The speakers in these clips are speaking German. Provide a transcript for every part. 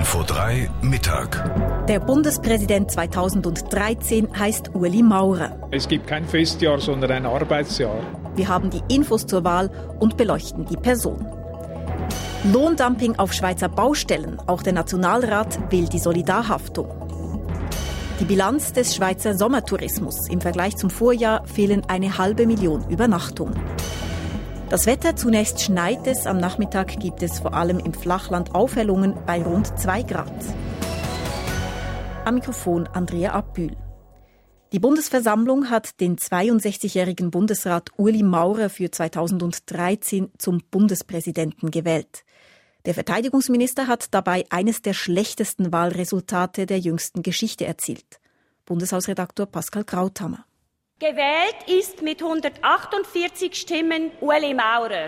Info 3 Mittag. Der Bundespräsident 2013 heißt Ueli Maurer. Es gibt kein Festjahr, sondern ein Arbeitsjahr. Wir haben die Infos zur Wahl und beleuchten die Person. Lohndumping auf Schweizer Baustellen. Auch der Nationalrat will die Solidarhaftung. Die Bilanz des Schweizer Sommertourismus. Im Vergleich zum Vorjahr fehlen 500.000 Übernachtungen. Das Wetter, zunächst schneit es, am Nachmittag gibt es vor allem im Flachland Aufhellungen bei rund 2 Grad. Am Mikrofon Andrea Abbühl. Die Bundesversammlung hat den 62-jährigen Bundesrat Ueli Maurer für 2013 zum Bundespräsidenten gewählt. Der Verteidigungsminister hat dabei eines der schlechtesten Wahlresultate der jüngsten Geschichte erzielt. Bundeshausredaktor Pascal Krauthammer. Gewählt ist mit 148 Stimmen Ueli Maurer.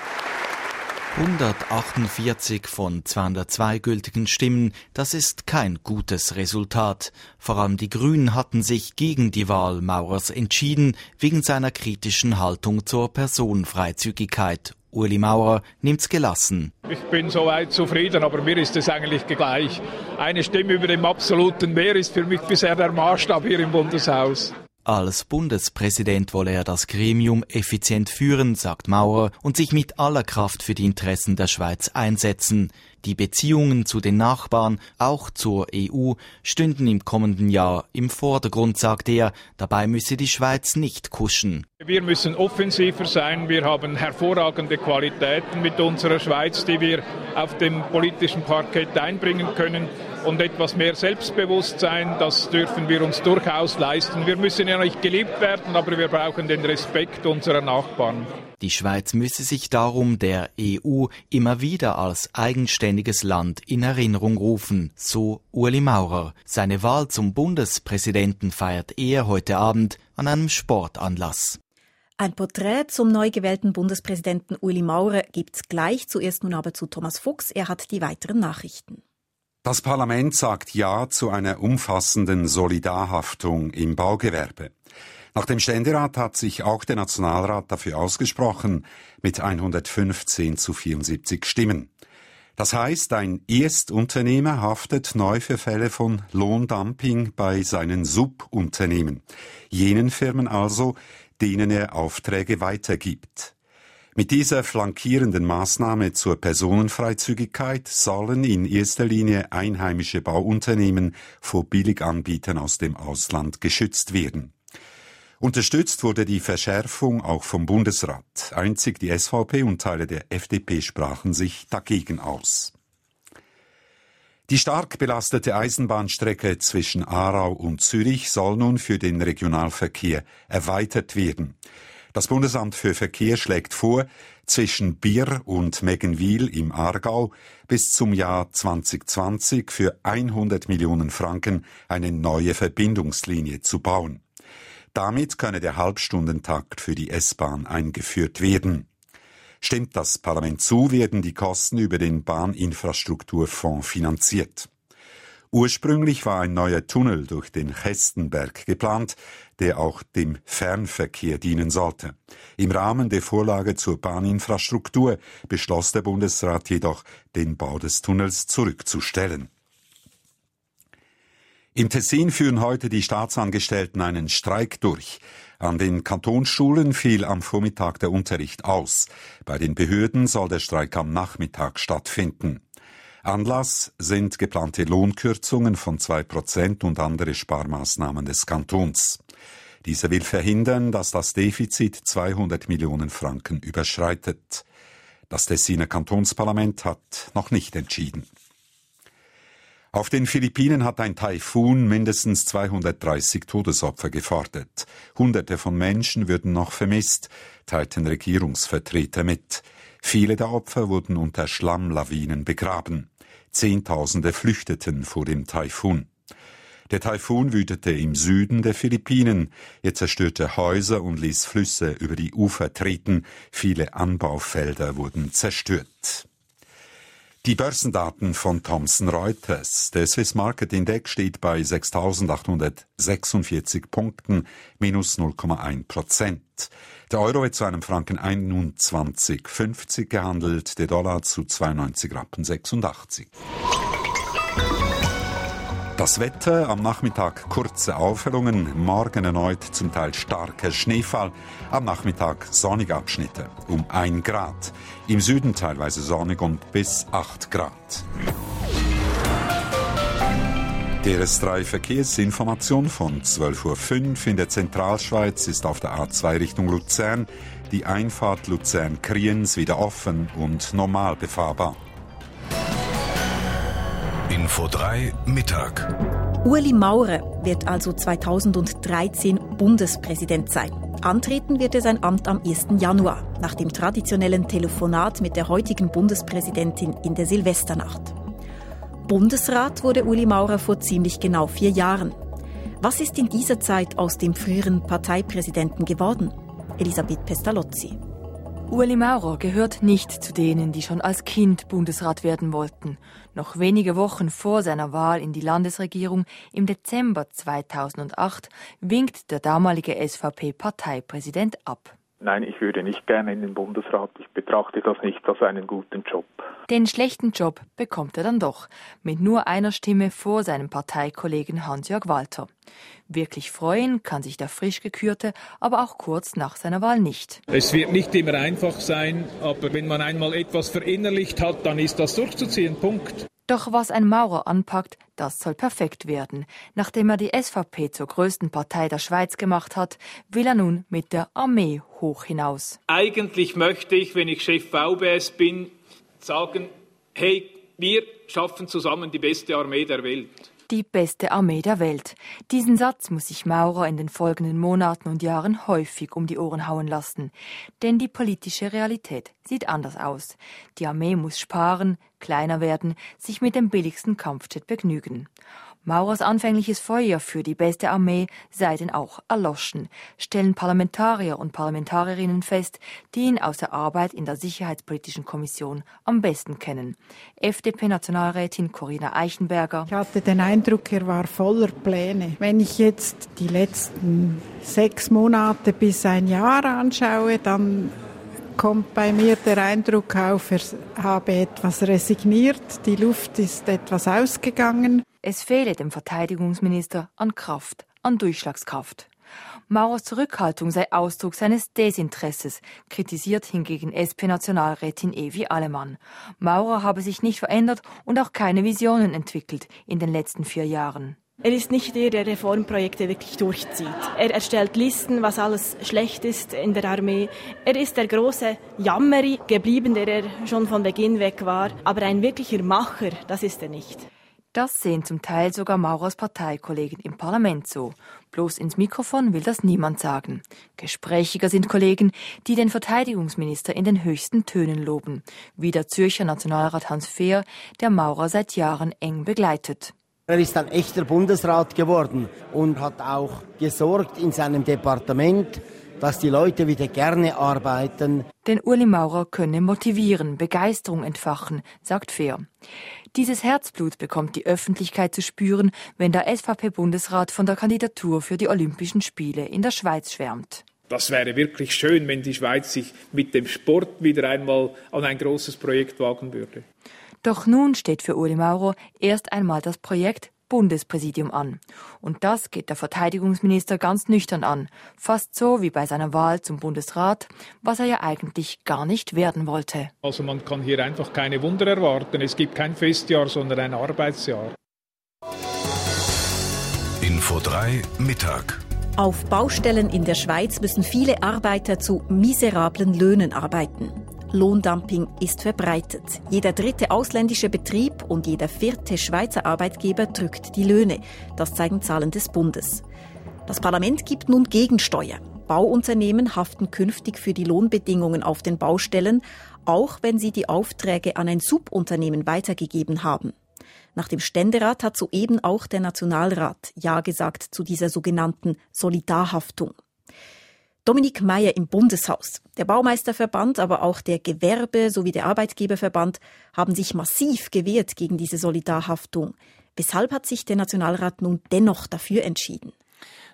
148 von 202 gültigen Stimmen, das ist kein gutes Resultat. Vor allem die Grünen hatten sich gegen die Wahl Maurers entschieden, wegen seiner kritischen Haltung zur Personenfreizügigkeit. Ueli Maurer nimmt's gelassen. Ich bin soweit zufrieden, aber mir ist es eigentlich gleich. Eine Stimme über dem absoluten Mehr ist für mich bisher der Maßstab hier im Bundeshaus. Als Bundespräsident wolle er das Gremium effizient führen, sagt Maurer, und sich mit aller Kraft für die Interessen der Schweiz einsetzen. Die Beziehungen zu den Nachbarn, auch zur EU, stünden im kommenden Jahr im Vordergrund, sagt er. Dabei müsse die Schweiz nicht kuschen. Wir müssen offensiver sein. Wir haben hervorragende Qualitäten mit unserer Schweiz, die wir auf dem politischen Parkett einbringen können. Und etwas mehr Selbstbewusstsein, das dürfen wir uns durchaus leisten. Wir müssen ja nicht geliebt werden, aber wir brauchen den Respekt unserer Nachbarn. Die Schweiz müsse sich darum der EU immer wieder als eigenständiges Land in Erinnerung rufen, so Ueli Maurer. Seine Wahl zum Bundespräsidenten feiert er heute Abend an einem Sportanlass. Ein Porträt zum neu gewählten Bundespräsidenten Ueli Maurer gibt's gleich. Zuerst nun aber zu Thomas Fuchs. Er hat die weiteren Nachrichten. Das Parlament sagt Ja zu einer umfassenden Solidarhaftung im Baugewerbe. Nach dem Ständerat hat sich auch der Nationalrat dafür ausgesprochen, mit 115:74 Stimmen. Das heißt, ein Erstunternehmer haftet neu für Fälle von Lohndumping bei seinen Subunternehmen, jenen Firmen also, denen er Aufträge weitergibt. Mit dieser flankierenden Maßnahme zur Personenfreizügigkeit sollen in erster Linie einheimische Bauunternehmen vor Billiganbietern aus dem Ausland geschützt werden. Unterstützt wurde die Verschärfung auch vom Bundesrat. Einzig die SVP und Teile der FDP sprachen sich dagegen aus. Die stark belastete Eisenbahnstrecke zwischen Aarau und Zürich soll nun für den Regionalverkehr erweitert werden. Das Bundesamt für Verkehr schlägt vor, zwischen Bier und Meggenwil im Aargau bis zum Jahr 2020 für 100 Millionen Franken eine neue Verbindungslinie zu bauen. Damit könne der Halbstundentakt für die S-Bahn eingeführt werden. Stimmt das Parlament zu, werden die Kosten über den Bahninfrastrukturfonds finanziert. Ursprünglich war ein neuer Tunnel durch den Chestenberg geplant, der auch dem Fernverkehr dienen sollte. Im Rahmen der Vorlage zur Bahninfrastruktur beschloss der Bundesrat jedoch, den Bau des Tunnels zurückzustellen. Im Tessin führen heute die Staatsangestellten einen Streik durch. An den Kantonsschulen fiel am Vormittag der Unterricht aus. Bei den Behörden soll der Streik am Nachmittag stattfinden. Anlass sind geplante Lohnkürzungen von 2% und andere Sparmaßnahmen des Kantons. Dieser will verhindern, dass das Defizit 200 Millionen Franken überschreitet. Das Tessiner Kantonsparlament hat noch nicht entschieden. Auf den Philippinen hat ein Taifun mindestens 230 Todesopfer gefordert. Hunderte von Menschen würden noch vermisst, teilten Regierungsvertreter mit. Viele der Opfer wurden unter Schlammlawinen begraben. Zehntausende flüchteten vor dem Taifun. Der Taifun wütete im Süden der Philippinen. Er zerstörte Häuser und ließ Flüsse über die Ufer treten. Viele Anbaufelder wurden zerstört. Die Börsendaten von Thomson Reuters. Der Swiss Market Index steht bei 6.846 Punkten, minus 0,1%. Der Euro wird zu einem Franken 21,50 gehandelt, der Dollar zu 92,86 Rappen. Das Wetter, am Nachmittag kurze Aufhellungen, morgen erneut zum Teil starker Schneefall, am Nachmittag sonnige Abschnitte, um 1 Grad. Im Süden teilweise sonnig und bis 8 Grad. DRS3 Verkehrsinformation von 12.05 Uhr in der Zentralschweiz ist auf der A2 Richtung Luzern die Einfahrt Luzern-Kriens wieder offen und normal befahrbar. Info 3 Mittag. Ueli Maurer wird also 2013 Bundespräsident sein. Antreten wird er sein Amt am 1. Januar, nach dem traditionellen Telefonat mit der heutigen Bundespräsidentin in der Silvesternacht. Bundesrat wurde Ueli Maurer vor ziemlich genau 4 Jahren. Was ist in dieser Zeit aus dem früheren Parteipräsidenten geworden? Elisabeth Pestalozzi. Ueli Maurer gehört nicht zu denen, die schon als Kind Bundesrat werden wollten. Noch wenige Wochen vor seiner Wahl in die Landesregierung im Dezember 2008 winkt der damalige SVP-Parteipräsident ab. Nein, ich würde nicht gerne in den Bundesrat. Ich betrachte das nicht als einen guten Job. Den schlechten Job bekommt er dann doch, mit nur einer Stimme vor seinem Parteikollegen Hans-Jörg Walter. Wirklich freuen kann sich der frisch Gekürte aber auch kurz nach seiner Wahl nicht. Es wird nicht immer einfach sein, aber wenn man einmal etwas verinnerlicht hat, dann ist das durchzuziehen. Punkt. Doch was ein Maurer anpackt, das soll perfekt werden. Nachdem er die SVP zur größten Partei der Schweiz gemacht hat, will er nun mit der Armee hoch hinaus. Eigentlich möchte ich, wenn ich Chef VBS bin, sagen, hey, wir schaffen zusammen die beste Armee der Welt. Die beste Armee der Welt. Diesen Satz muss sich Maurer in den folgenden Monaten und Jahren häufig um die Ohren hauen lassen. Denn die politische Realität sieht anders aus. Die Armee muss sparen, kleiner werden, sich mit dem billigsten Kampfjet begnügen. Maurers anfängliches Feuer für die beste Armee sei denn auch erloschen, stellen Parlamentarier und Parlamentarierinnen fest, die ihn aus der Arbeit in der Sicherheitspolitischen Kommission am besten kennen. FDP-Nationalrätin Corinna Eichenberger. Ich hatte den Eindruck, er war voller Pläne. Wenn ich jetzt die letzten 6 Monate bis 1 Jahr anschaue, dann kommt bei mir der Eindruck auf, er habe etwas resigniert, die Luft ist etwas ausgegangen. Es fehle dem Verteidigungsminister an Kraft, an Durchschlagskraft. Maurers Zurückhaltung sei Ausdruck seines Desinteresses, kritisiert hingegen SP-Nationalrätin Evi Allemann. Maurer habe sich nicht verändert und auch keine Visionen entwickelt in den letzten 4 Jahren. Er ist nicht der Reformprojekte wirklich durchzieht. Er erstellt Listen, was alles schlecht ist in der Armee. Er ist der große Jammeri geblieben, der er schon von Beginn weg war. Aber ein wirklicher Macher, das ist er nicht. Das sehen zum Teil sogar Maurers Parteikollegen im Parlament so. Bloß ins Mikrofon will das niemand sagen. Gesprächiger sind Kollegen, die den Verteidigungsminister in den höchsten Tönen loben. Wie der Zürcher Nationalrat Hans Fehr, der Maurer seit Jahren eng begleitet. Er ist ein echter Bundesrat geworden und hat auch gesorgt in seinem Departement, dass die Leute wieder gerne arbeiten. Denn Ueli Maurer könne motivieren, Begeisterung entfachen, sagt Fehr. Dieses Herzblut bekommt die Öffentlichkeit zu spüren, wenn der SVP-Bundesrat von der Kandidatur für die Olympischen Spiele in der Schweiz schwärmt. Das wäre wirklich schön, wenn die Schweiz sich mit dem Sport wieder einmal an ein großes Projekt wagen würde. Doch nun steht für Ueli Maurer erst einmal das Projekt Bundespräsidium an. Und das geht der Verteidigungsminister ganz nüchtern an. Fast so wie bei seiner Wahl zum Bundesrat, was er ja eigentlich gar nicht werden wollte. Also man kann hier einfach keine Wunder erwarten. Es gibt kein Festjahr, sondern ein Arbeitsjahr. Info 3 Mittag. Auf Baustellen in der Schweiz müssen viele Arbeiter zu miserablen Löhnen arbeiten. Lohndumping ist verbreitet. Jeder 3. ausländische Betrieb und jeder 4. Schweizer Arbeitgeber drückt die Löhne. Das zeigen Zahlen des Bundes. Das Parlament gibt nun Gegensteuer. Bauunternehmen haften künftig für die Lohnbedingungen auf den Baustellen, auch wenn sie die Aufträge an ein Subunternehmen weitergegeben haben. Nach dem Ständerat hat soeben auch der Nationalrat Ja gesagt zu dieser sogenannten Solidarhaftung. Dominik Meyer im Bundeshaus. Der Baumeisterverband, aber auch der Gewerbe- sowie der Arbeitgeberverband haben sich massiv gewehrt gegen diese Solidarhaftung. Weshalb hat sich der Nationalrat nun dennoch dafür entschieden?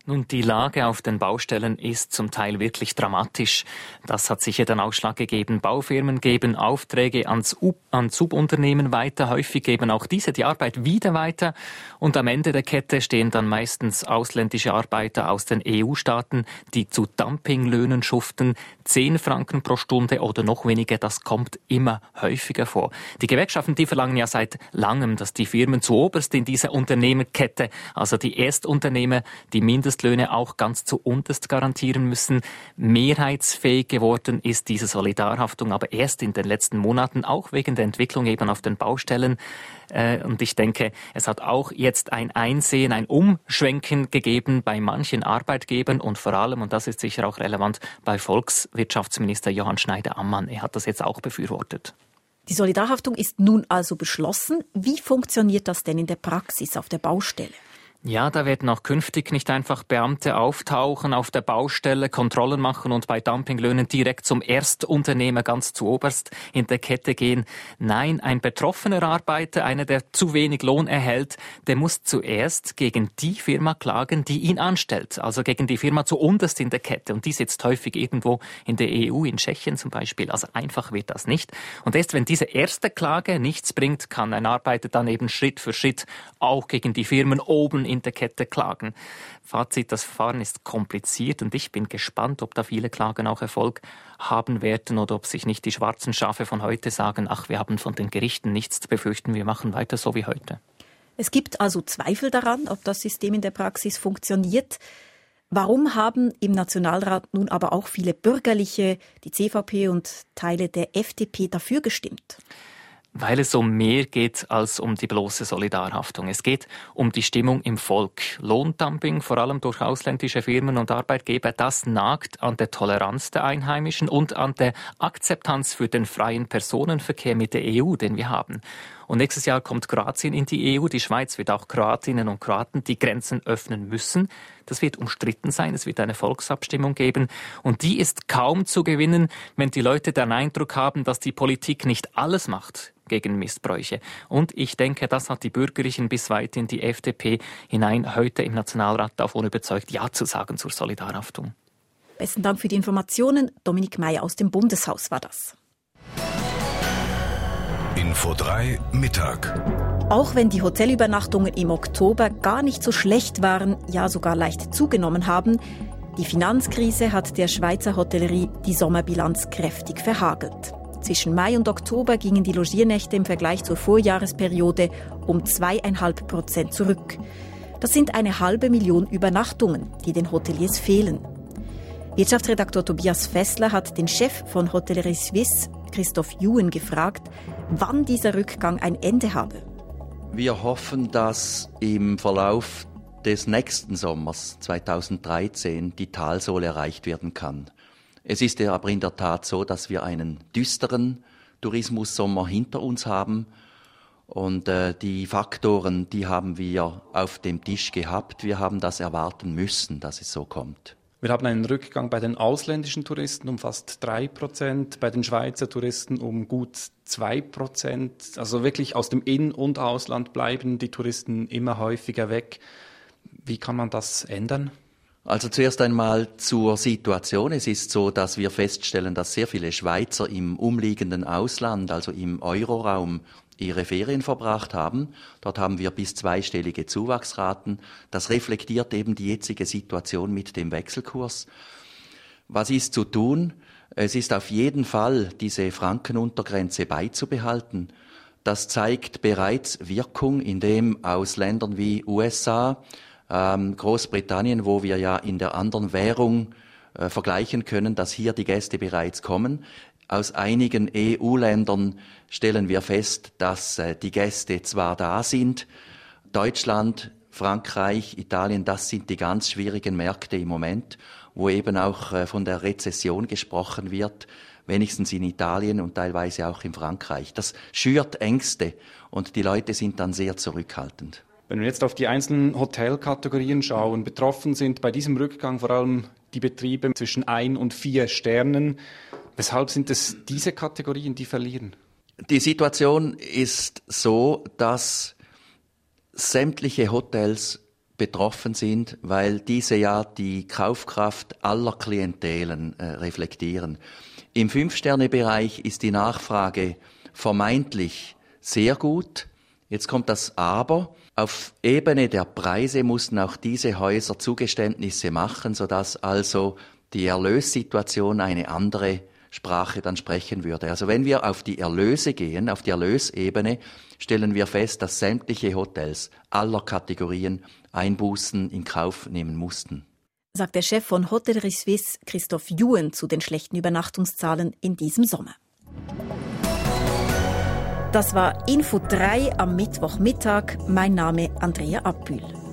Nun, die Lage auf den Baustellen ist zum Teil wirklich dramatisch. Das hat sicher den Ausschlag gegeben. Baufirmen geben Aufträge an Subunternehmen weiter. Häufig geben auch diese die Arbeit wieder weiter. Und am Ende der Kette stehen dann meistens ausländische Arbeiter aus den EU-Staaten, die zu Dumpinglöhnen schuften. 10 Franken pro Stunde oder noch weniger, das kommt immer häufiger vor. Die Gewerkschaften, die verlangen ja seit langem, dass die Firmen zuoberst in dieser Unternehmerkette, also die Erstunternehmer, die Mindestlöhne auch ganz zu unterst garantieren müssen. Mehrheitsfähig geworden ist diese Solidarhaftung aber erst in den letzten Monaten, auch wegen der Entwicklung eben auf den Baustellen. Und ich denke, es hat auch jetzt ein Einsehen, ein Umschwenken gegeben bei manchen Arbeitgebern und vor allem, und das ist sicher auch relevant, bei Volkswirtschaftsminister Johann Schneider-Ammann. Er hat das jetzt auch befürwortet. Die Solidarhaftung ist nun also beschlossen. Wie funktioniert das denn in der Praxis auf der Baustelle? Ja, da werden auch künftig nicht einfach Beamte auftauchen auf der Baustelle, Kontrollen machen und bei Dumpinglöhnen direkt zum Erstunternehmer ganz zu oberst in der Kette gehen. Nein, ein betroffener Arbeiter, einer, der zu wenig Lohn erhält, der muss zuerst gegen die Firma klagen, die ihn anstellt. Also gegen die Firma zu unterst in der Kette. Und die sitzt häufig irgendwo in der EU, in Tschechien zum Beispiel. Also einfach wird das nicht. Und erst wenn diese erste Klage nichts bringt, kann ein Arbeiter dann eben Schritt für Schritt auch gegen die Firmen oben in der Kette klagen. Fazit, das Verfahren ist kompliziert und ich bin gespannt, ob da viele Klagen auch Erfolg haben werden oder ob sich nicht die schwarzen Schafe von heute sagen, ach, wir haben von den Gerichten nichts zu befürchten, wir machen weiter so wie heute. Es gibt also Zweifel daran, ob das System in der Praxis funktioniert. Warum haben im Nationalrat nun aber auch viele Bürgerliche, die CVP und Teile der FDP dafür gestimmt? Weil es um mehr geht als um die bloße Solidarhaftung. Es geht um die Stimmung im Volk. Lohndumping, vor allem durch ausländische Firmen und Arbeitgeber, das nagt an der Toleranz der Einheimischen und an der Akzeptanz für den freien Personenverkehr mit der EU, den wir haben. Und nächstes Jahr kommt Kroatien in die EU. Die Schweiz wird auch Kroatinnen und Kroaten die Grenzen öffnen müssen. Das wird umstritten sein. Es wird eine Volksabstimmung geben. Und die ist kaum zu gewinnen, wenn die Leute den Eindruck haben, dass die Politik nicht alles macht gegen Missbräuche. Und ich denke, das hat die Bürgerlichen bis weit in die FDP hinein heute im Nationalrat davon überzeugt, Ja zu sagen zur Solidarhaftung. Besten Dank für die Informationen. Dominik Meyer aus dem Bundeshaus war das. Info 3 Mittag. Auch wenn die Hotelübernachtungen im Oktober gar nicht so schlecht waren, ja sogar leicht zugenommen haben, die Finanzkrise hat der Schweizer Hotellerie die Sommerbilanz kräftig verhagelt. Zwischen Mai und Oktober gingen die Logiernächte im Vergleich zur Vorjahresperiode um 2,5% zurück. Das sind 500.000 Übernachtungen, die den Hoteliers fehlen. Wirtschaftsredaktor Tobias Fessler hat den Chef von Hotellerie Suisse, Christoph Juhen, gefragt, wann dieser Rückgang ein Ende habe. Wir hoffen, dass im Verlauf des nächsten Sommers 2013 die Talsohle erreicht werden kann. Es ist ja aber in der Tat so, dass wir einen düsteren Tourismussommer hinter uns haben. Und die Faktoren, die haben wir auf dem Tisch gehabt. Wir haben das erwarten müssen, dass es so kommt. Wir haben einen Rückgang bei den ausländischen Touristen um fast 3%, bei den Schweizer Touristen um gut 2%. Also wirklich aus dem In- und Ausland bleiben die Touristen immer häufiger weg. Wie kann man das ändern? Also zuerst einmal zur Situation. Es ist so, dass wir feststellen, dass sehr viele Schweizer im umliegenden Ausland, also im Euroraum, ihre Ferien verbracht haben. Dort haben wir bis 2-stellige Zuwachsraten. Das reflektiert eben die jetzige Situation mit dem Wechselkurs. Was ist zu tun? Es ist auf jeden Fall, diese Frankenuntergrenze beizubehalten. Das zeigt bereits Wirkung, indem aus Ländern wie USA, Großbritannien, wo wir ja in der anderen Währung vergleichen können, dass hier die Gäste bereits kommen. Aus einigen EU-Ländern stellen wir fest, dass die Gäste zwar da sind. Deutschland, Frankreich, Italien, das sind die ganz schwierigen Märkte im Moment, wo eben auch von der Rezession gesprochen wird, wenigstens in Italien und teilweise auch in Frankreich. Das schürt Ängste und die Leute sind dann sehr zurückhaltend. Wenn wir jetzt auf die einzelnen Hotelkategorien schauen, betroffen sind bei diesem Rückgang vor allem die Betriebe zwischen 1 und 4 Sternen. Weshalb sind es diese Kategorien, die verlieren? Die Situation ist so, dass sämtliche Hotels betroffen sind, weil diese ja die Kaufkraft aller Klientelen reflektieren. Im 5-Sterne-Bereich ist die Nachfrage vermeintlich sehr gut. Jetzt kommt das Aber. Auf Ebene der Preise mussten auch diese Häuser Zugeständnisse machen, sodass also die Erlössituation eine andere Sprache dann sprechen würde. Also wenn wir auf die Erlöse gehen, auf die Erlösebene, stellen wir fest, dass sämtliche Hotels aller Kategorien Einbußen in Kauf nehmen mussten. Sagt der Chef von Hotellerie Suisse, Christoph Juhen, zu den schlechten Übernachtungszahlen in diesem Sommer. Das war Info 3 am Mittwochmittag. Mein Name Andrea Abbühl.